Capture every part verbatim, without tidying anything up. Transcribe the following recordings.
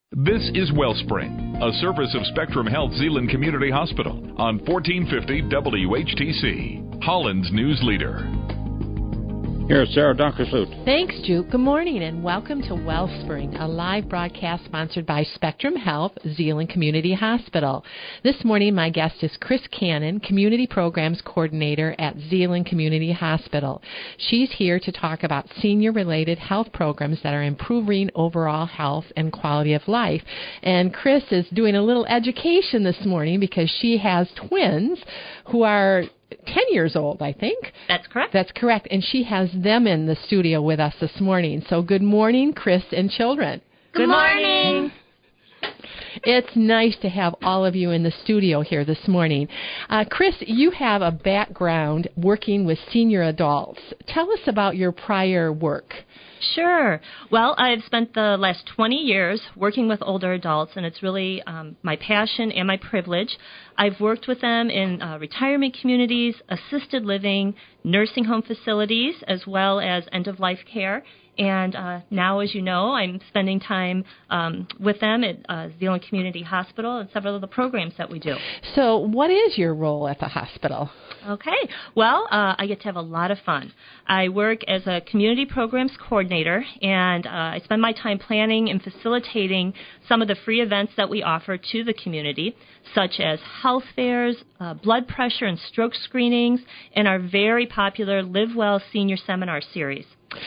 This is Wellspring, a service of Spectrum Health Zeeland Community Hospital on fourteen fifty W H T C, Holland's news leader. Here's Sarah Donkersloot. Thanks, Juke. Good morning and welcome to Wellspring, a live broadcast sponsored by Spectrum Health Zeeland Community Hospital. This morning, my guest is Chris Cannon, Community Programs Coordinator at Zeeland Community Hospital. She's here to talk about senior-related health programs that are improving overall health and quality of life. And Chris is doing a little education this morning because she has twins who are ten years old, I think. That's correct. That's correct. And she has them in the studio with us this morning. So good morning, Chris and children. Good morning. It's nice to have all of you in the studio here this morning. Uh, Chris, you have a background working with senior adults. Tell us about your prior work. Sure. Well, I've spent the last twenty years working with older adults, and it's really um, my passion and my privilege. I've worked with them in uh, retirement communities, assisted living, nursing home facilities, as well as end-of-life care. And uh, now, as you know, I'm spending time um, with them at uh, Zeeland Community Hospital and several of the programs that we do. So what is your role at the hospital? Okay. Well, uh, I get to have a lot of fun. I work as a community programs coordinator, and uh, I spend my time planning and facilitating some of the free events that we offer to the community, such as health fairs, uh, blood pressure and stroke screenings, and our very popular Live Well Senior Seminar Series.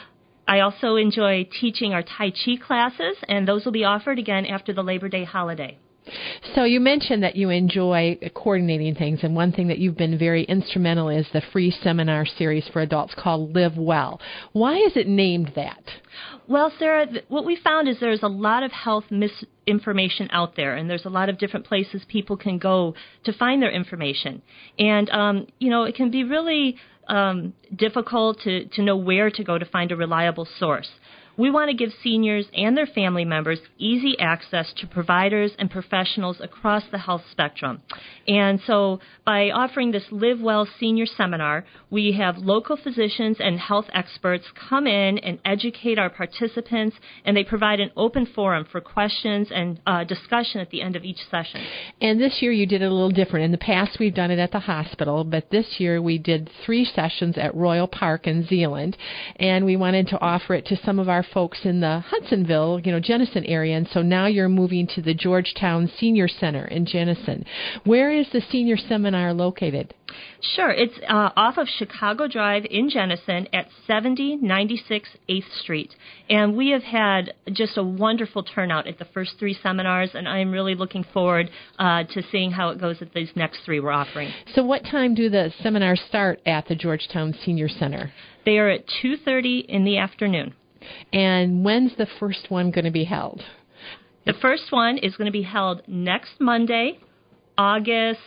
I also enjoy teaching our Tai Chi classes, and those will be offered again after the Labor Day holiday. So you mentioned that you enjoy coordinating things, and one thing that you've been very instrumental is the free seminar series for adults called Live Well. Why is it named that? Well, Sarah, what we found is there's a lot of health misinformation out there, and there's a lot of different places people can go to find their information. And, um, you know, it can be really um, difficult to, to know where to go to find a reliable source. We want to give seniors and their family members easy access to providers and professionals across the health spectrum. And so by offering this Live Well Senior Seminar, we have local physicians and health experts come in and educate our participants, and they provide an open forum for questions and uh, discussion at the end of each session. And this year you did it a little different. In the past we've done it at the hospital, but this year we did three sessions at Royal Park in Zeeland, and we wanted to offer it to some of our folks in the Hudsonville, you know, Jenison area, and so now you're moving to the Georgetown Senior Center in Jenison. Where is the senior seminar located? Sure. It's uh, off of Chicago Drive in Jenison at seventy ninety-six eighth Street. And we have had just a wonderful turnout at the first three seminars, and I'm really looking forward uh, to seeing how it goes at these next three we're offering. So what time do the seminars start at the Georgetown Senior Center? They are at two thirty in the afternoon. And when's the first one going to be held? The first one is going to be held next Monday, August.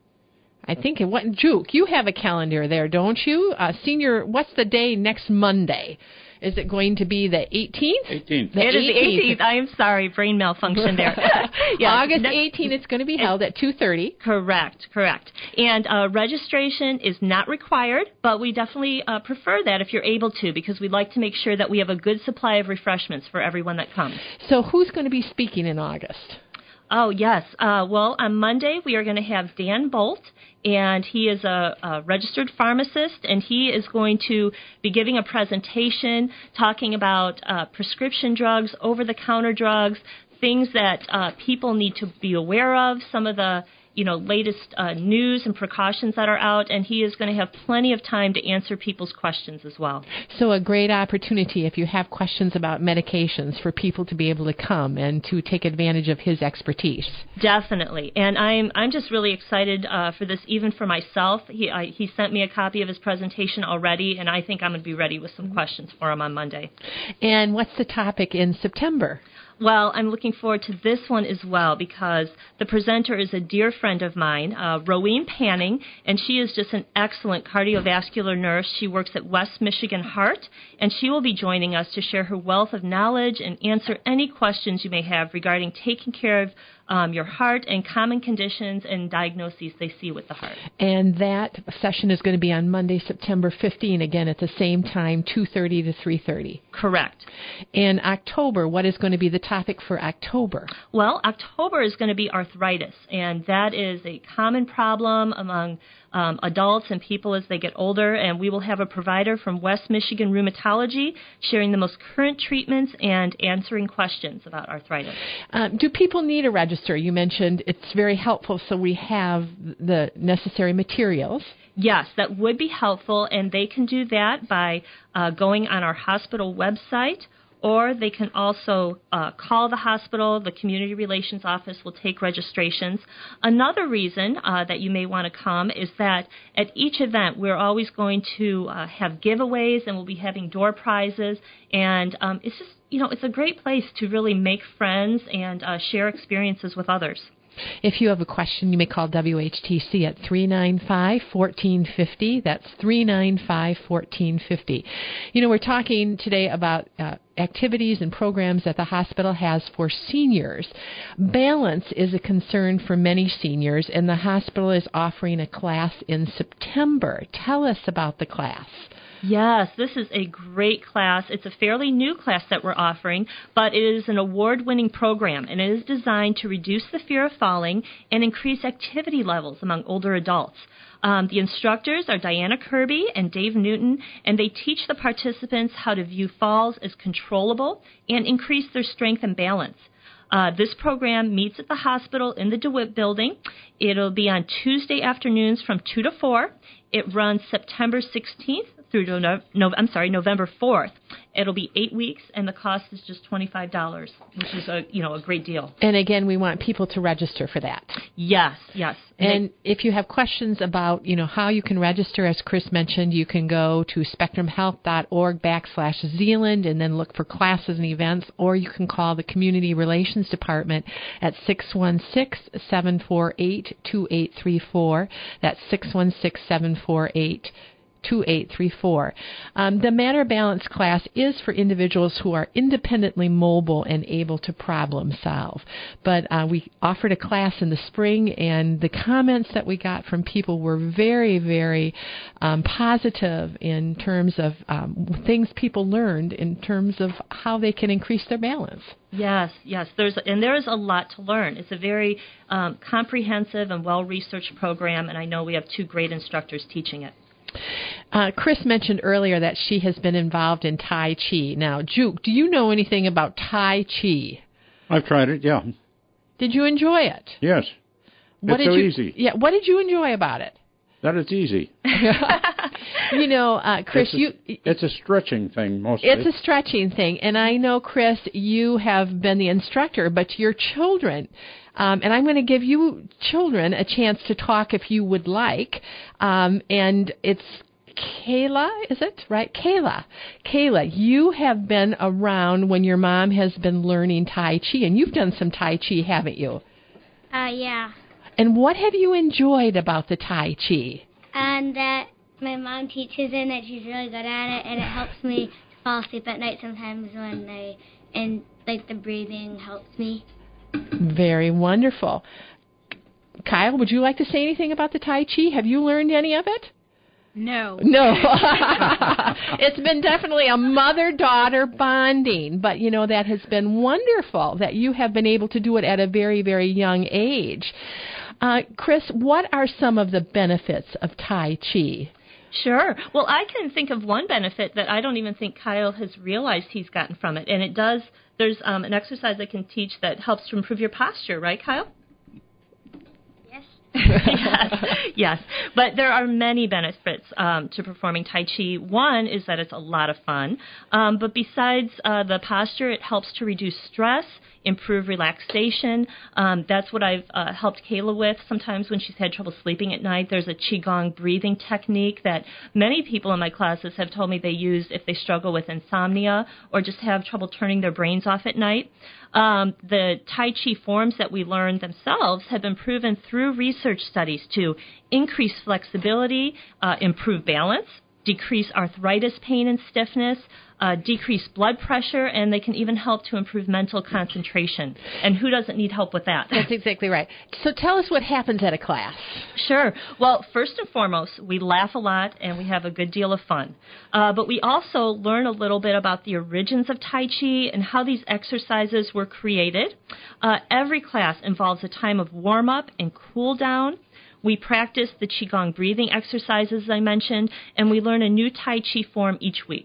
I think it what Juke, you have a calendar there, don't you? Uh, senior, what's the day next Monday? Is it going to be the eighteenth? eighteenth. The it eighteenth. Is the eighteenth. I am sorry, brain malfunction there. yes. August eighteenth, it's going to be held at two thirty. Correct, correct. And uh, registration is not required, but we definitely uh, prefer that if you're able to, because we'd like to make sure that we have a good supply of refreshments for everyone that comes. So who's going to be speaking in August? Oh, yes. Uh, well, on Monday, we are going to have Dan Bolt, and he is a, a registered pharmacist, and he is going to be giving a presentation talking about uh, prescription drugs, over-the-counter drugs, things that uh, people need to be aware of, some of the you know, latest uh, news and precautions that are out, and he is going to have plenty of time to answer people's questions as well. So a great opportunity if you have questions about medications for people to be able to come and to take advantage of his expertise. Definitely, and I'm I'm just really excited uh, for this, even for myself. He I, he sent me a copy of his presentation already, and I think I'm going to be ready with some mm-hmm. questions for him on Monday. And what's the topic in September? Well, I'm looking forward to this one as well because the presenter is a dear friend of mine, uh, Rowene Panning, and she is just an excellent cardiovascular nurse. She works at West Michigan Heart, and she will be joining us to share her wealth of knowledge and answer any questions you may have regarding taking care of um, your heart and common conditions and diagnoses they see with the heart. And that session is going to be on Monday, September fifteenth, again at the same time, two thirty to three thirty. Correct. In October, what is going to be the topic for October? Well, October is going to be arthritis, and that is a common problem among um, adults and people as they get older, and we will have a provider from West Michigan Rheumatology sharing the most current treatments and answering questions about arthritis. Um, do people need a register? You mentioned it's very helpful so we have the necessary materials. Yes, that would be helpful, and they can do that by uh, going on our hospital website, or they can also uh, call the hospital. The Community Relations Office will take registrations. Another reason uh, that you may want to come is that at each event, we're always going to uh, have giveaways, and we'll be having door prizes, and um, it's just, you know, it's a great place to really make friends and uh, share experiences with others. If you have a question, you may call W H T C at three nine five, one four five zero. That's three nine five, one four five zero. You know, we're talking today about uh, activities and programs that the hospital has for seniors. Balance is a concern for many seniors, and the hospital is offering a class in September. Tell us about the class. Yes, this is a great class. It's a fairly new class that we're offering, but it is an award-winning program, and it is designed to reduce the fear of falling and increase activity levels among older adults. Um, the instructors are Diana Kirby and Dave Newton, and they teach the participants how to view falls as controllable and increase their strength and balance. Uh, this program meets at the hospital in the DeWitt building. It'll be on Tuesday afternoons from two to four. It runs September sixteenth through to no, no, I'm sorry, November fourth. It'll be eight weeks, and the cost is just twenty-five dollars, which is a you know a great deal. And again, we want people to register for that. Yes, yes. And, and they, if you have questions about you know how you can register, as Chris mentioned, you can go to spectrumhealth.org backslash Zeeland and then look for classes and events, or you can call the Community Relations Department at six one six, seven four eight, two eight three four. That's six one six, seven four eight, two eight three four. Um, the Matter Balance class is for individuals who are independently mobile and able to problem solve. But uh, we offered a class in the spring, and the comments that we got from people were very, very um, positive in terms of um, things people learned in terms of how they can increase their balance. Yes, yes. There's and there is a lot to learn. It's a very um, comprehensive and well-researched program, and I know we have two great instructors teaching it. Uh, Chris mentioned earlier that she has been involved in Tai Chi. Now, Juke, do you know anything about Tai Chi? I've tried it, yeah. Did you enjoy it? Yes. What it's did so you, easy. Yeah. What did you enjoy about it? That it's easy. You know, uh, Chris, it's a, you... It's a stretching thing, mostly. It's a stretching thing. And I know, Chris, you have been the instructor, but your children... Um, and I'm going to give you children a chance to talk if you would like. Um, and it's Kayla, is it? Right? Kayla. Kayla, you have been around when your mom has been learning Tai Chi, and you've done some Tai Chi, haven't you? Uh, yeah. And what have you enjoyed about the Tai Chi? And that my mom teaches it, and that she's really good at it, and it helps me fall asleep at night sometimes when I, and like the breathing helps me. Very wonderful. Kyle, would you like to say anything about the Tai Chi? Have you learned any of it? No. No. It's been definitely a mother-daughter bonding, but, you know, that has been wonderful that you have been able to do it at a very, very young age. Uh, Chris, what are some of the benefits of Tai Chi? Sure. Well, I can think of one benefit that I don't even think Kyle has realized he's gotten from it, and it does. There's um, an exercise I can teach that helps to improve your posture, right, Kyle? Yes. yes, yes. But there are many benefits um, to performing Tai Chi. One is that it's a lot of fun. Um, but besides uh, the posture, it helps to reduce stress, improve relaxation. Um, that's what I've uh, helped Kayla with. Sometimes when she's had trouble sleeping at night, there's a Qigong breathing technique that many people in my classes have told me they use if they struggle with insomnia or just have trouble turning their brains off at night. Um, the Tai Chi forms that we learn themselves have been proven through research studies to increase flexibility, uh, improve balance, decrease arthritis pain and stiffness, uh, decrease blood pressure, and they can even help to improve mental concentration. And who doesn't need help with that? That's exactly right. So tell us what happens at a class. Sure. Well, first and foremost, we laugh a lot and we have a good deal of fun. Uh, but we also learn a little bit about the origins of Tai Chi and how these exercises were created. Uh, every class involves a time of warm-up and cool-down. We practice the Qigong breathing exercises I mentioned, and we learn a new Tai Chi form each week.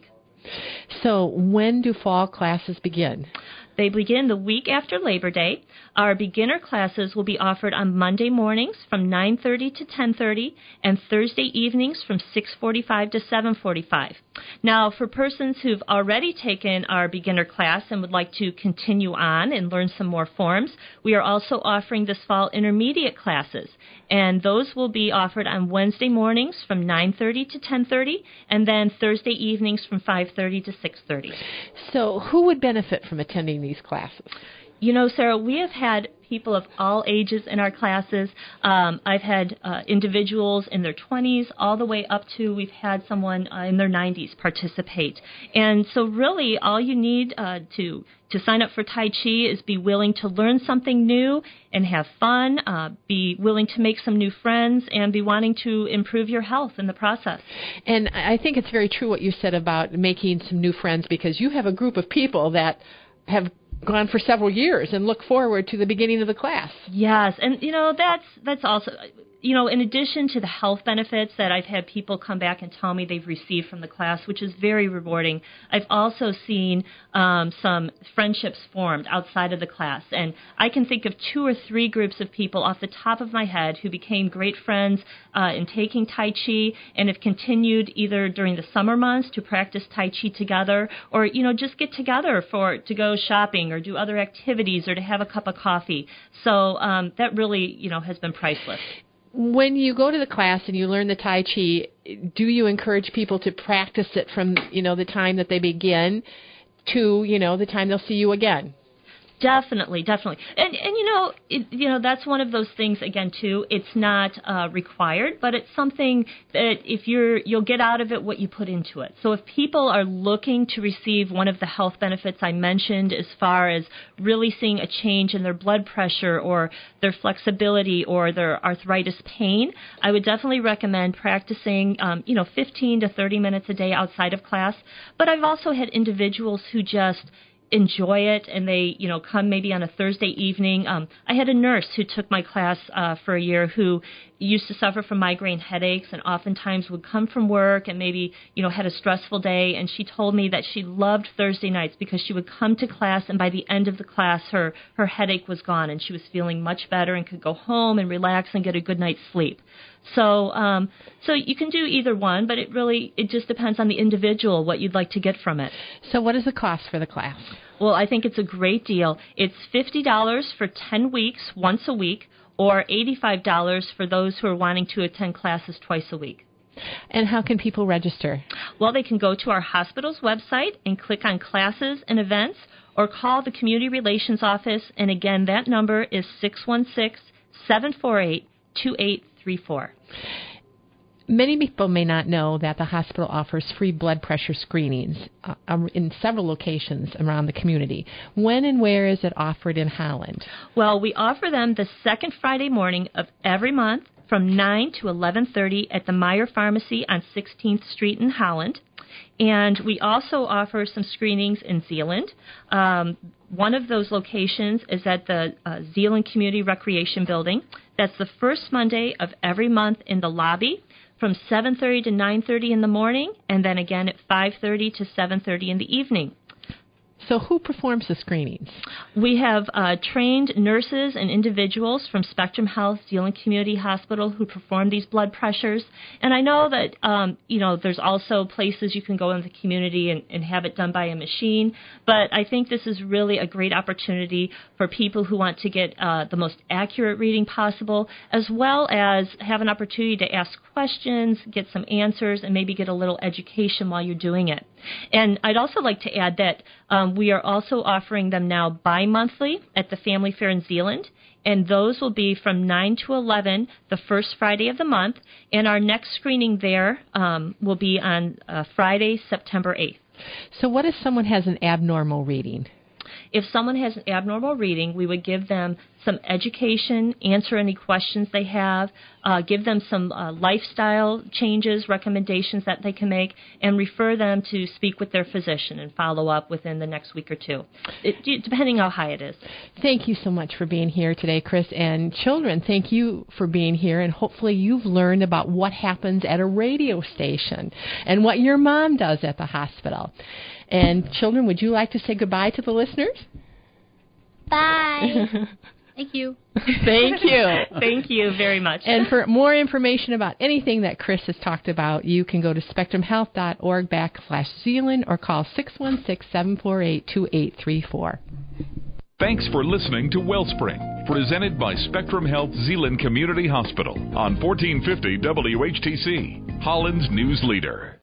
So when do fall classes begin? They begin the week after Labor Day. Our beginner classes will be offered on Monday mornings from nine thirty to ten thirty and Thursday evenings from six forty-five to seven forty-five. Now, for persons who've already taken our beginner class and would like to continue on and learn some more forms, we are also offering this fall intermediate classes. And those will be offered on Wednesday mornings from nine thirty to ten thirty and then Thursday evenings from five thirty to six thirty. So who would benefit from attending these classes? You know, Sarah, we have had people of all ages in our classes. Um, I've had uh, individuals in their twenties all the way up to we've had someone uh, in their nineties participate. And so really all you need uh, to to sign up for Tai Chi is be willing to learn something new and have fun, uh, be willing to make some new friends, and be wanting to improve your health in the process. And I think it's very true what you said about making some new friends, because you have a group of people that have gone for several years and look forward to the beginning of the class. Yes, and you know that's that's also, you know, in addition to the health benefits that I've had people come back and tell me they've received from the class, which is very rewarding, I've also seen um, some friendships formed outside of the class. And I can think of two or three groups of people off the top of my head who became great friends uh, in taking Tai Chi and have continued either during the summer months to practice Tai Chi together, or, you know, just get together for to go shopping or do other activities or to have a cup of coffee. So um, that really, you know, has been priceless. When you go to the class and you learn the Tai Chi, do you encourage people to practice it from, you know, the time that they begin to, you know, the time they'll see you again? Definitely, definitely. And, and you know, it, you know, that's one of those things, again, too, it's not uh, required, but it's something that if you're, you'll get out of it what you put into it. So if people are looking to receive one of the health benefits I mentioned as far as really seeing a change in their blood pressure or their flexibility or their arthritis pain, I would definitely recommend practicing, um, you know, fifteen to thirty minutes a day outside of class. But I've also had individuals who just enjoy it, and they, you know, come maybe on a Thursday evening. Um, I had a nurse who took my class uh, for a year who used to suffer from migraine headaches and oftentimes would come from work and maybe, you know, had a stressful day, and she told me that she loved Thursday nights because she would come to class and by the end of the class her, her headache was gone and she was feeling much better and could go home and relax and get a good night's sleep. So um, so you can do either one, but it really, it just depends on the individual, what you'd like to get from it. So what is the cost for the class? Well, I think it's a great deal. It's fifty dollars for ten weeks, once a week, or eighty-five dollars for those who are wanting to attend classes twice a week. And how can people register? Well, they can go to our hospital's website and click on classes and events, or call the Community Relations Office, and again, that number is six one six, seven four eight, two eight three four. Many people may not know that the hospital offers free blood pressure screenings uh, in several locations around the community. When and where is it offered in Holland? Well, we offer them the second Friday morning of every month from nine to eleven thirty at the Meyer Pharmacy on sixteenth Street in Holland. And we also offer some screenings in Zeeland. Um, one of those locations is at the uh, Zeeland Community Recreation Building. That's the first Monday of every month in the lobby from seven thirty to nine thirty in the morning, and then again at five thirty to seven thirty in the evening. So who performs the screenings? We have uh, trained nurses and individuals from Spectrum Health, Zeeland Community Hospital, who perform these blood pressures. And I know that, um, you know, there's also places you can go in the community and, and have it done by a machine. But I think this is really a great opportunity for people who want to get uh, the most accurate reading possible, as well as have an opportunity to ask questions, get some answers, and maybe get a little education while you're doing it. And I'd also like to add that um, we are also offering them now bi-monthly at the Family Fair in Zeeland, and those will be from nine to eleven the first Friday of the month, and our next screening there um, will be on uh, Friday, September eighth. So what if someone has an abnormal reading? If someone has an abnormal reading, we would give them some education, answer any questions they have, uh, give them some uh, lifestyle changes, recommendations that they can make, and refer them to speak with their physician and follow up within the next week or two, it, depending how high it is. Thank you so much for being here today, Chris. And children, thank you for being here. And hopefully you've learned about what happens at a radio station and what your mom does at the hospital. And children, would you like to say goodbye to the listeners? Bye. Thank you. Thank you. Thank you very much. And for more information about anything that Chris has talked about, you can go to spectrumhealth.org backslash Zeeland or call six one six, seven four eight, two eight three four. Thanks for listening to Wellspring, presented by Spectrum Health Zeeland Community Hospital on fourteen fifty W H T C, Holland's news leader.